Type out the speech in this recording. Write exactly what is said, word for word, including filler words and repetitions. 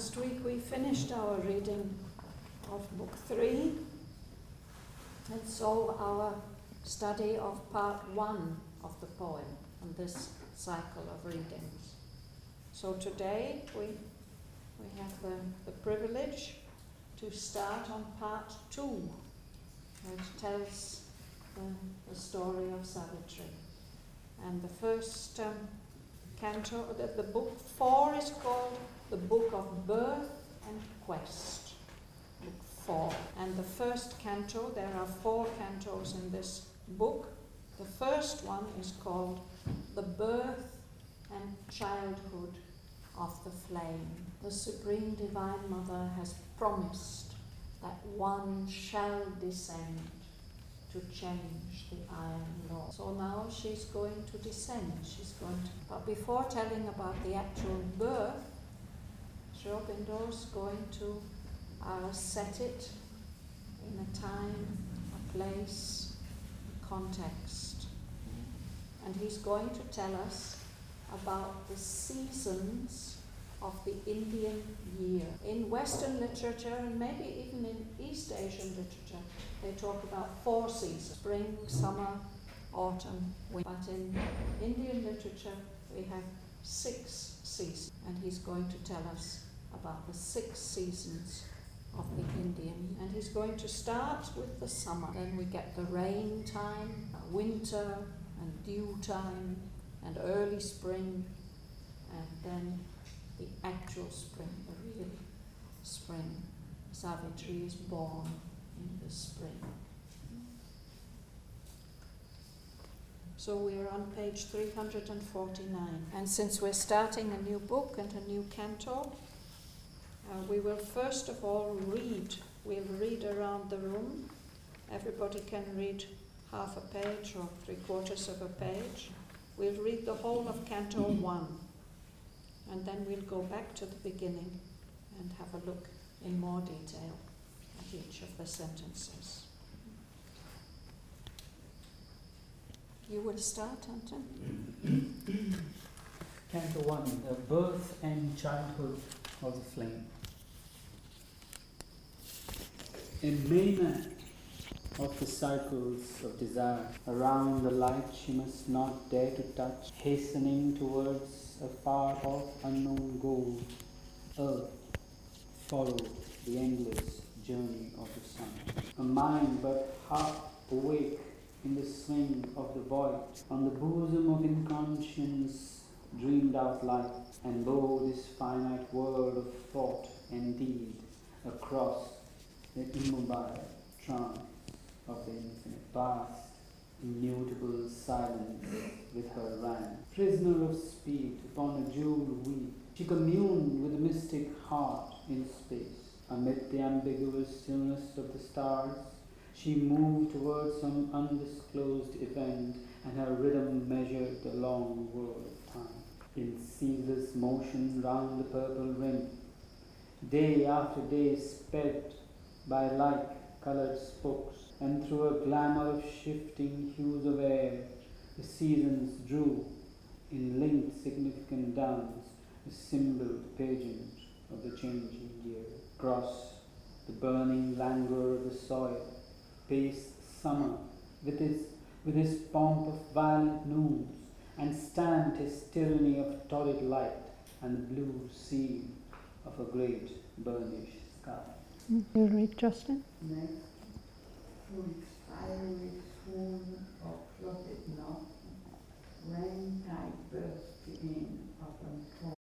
Last week we finished our reading of Book three, and so our study of part one of the poem on this cycle of readings. So today we we have the, the privilege to start on part two, which tells the, the story of Savitri. And the first um, canto, the, the book four is called The Book of Birth and Quest. Book four. And the first canto, there are four cantos in this book. The first one is called The Birth and Childhood of the Flame. The Supreme Divine Mother has promised that one shall descend to change the iron law. So now she's going to descend. She's going to. But before telling about the actual birth, Sri Aurobindo is going to uh, set it in a time, a place, a context. And he's going to tell us about the seasons of the Indian year. In Western literature, and maybe even in East Asian literature, they talk about four seasons: spring, summer, autumn, winter. But in Indian literature, we have six seasons. And he's going to tell us about the six seasons of the Indian. And he's going to start with the summer. Then we get the rain time, winter, and dew time, and early spring, and then the actual spring, the real spring. Savitri is born in the spring. So we're on page three hundred forty-nine. And since we're starting a new book and a new canto, uh, we will first of all read. We'll read around the room. Everybody can read half a page or three quarters of a page. We'll read the whole of Canto one, and then we'll go back to the beginning and have a look in more detail at each of the sentences. You will start, Anton? Canto one, The Birth and Childhood of the Flame. In Mayman of the cycles of desire, around the light she must not dare to touch, hastening towards a far-off unknown goal. Earth, follow the endless journey of the sun. A mind but half awake in the swing of the void, on the bosom of inconscience dreamed out life, and bow this finite world of thought and deed across the immobile trance of the infinite, vast, immutable silence with her ran. Prisoner of speed upon a jeweled wheel, she communed with the mystic heart in space. Amid the ambiguous stillness of the stars, she moved towards some undisclosed event, and her rhythm measured the long whirl of time. In ceaseless motion round the purple rim, day after day sped by like-coloured spokes, and through a glamour of shifting hues of air, the seasons drew, in linked significant dance, the symboled pageant of the changing year. Across the burning languor of the soil paced summer with his, with his pomp of violent noons, and stamped his tyranny of torrid light and the blue seal of a great burnished sky. You read, Justin? Next week's